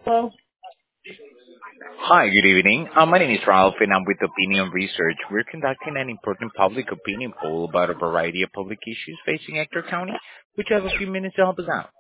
Well, Hi, good evening. My name is Ralph, and I'm with Opinion Research. We're conducting an important public opinion poll about a variety of public issues facing Ector County. Would you have a few minutes to help us out?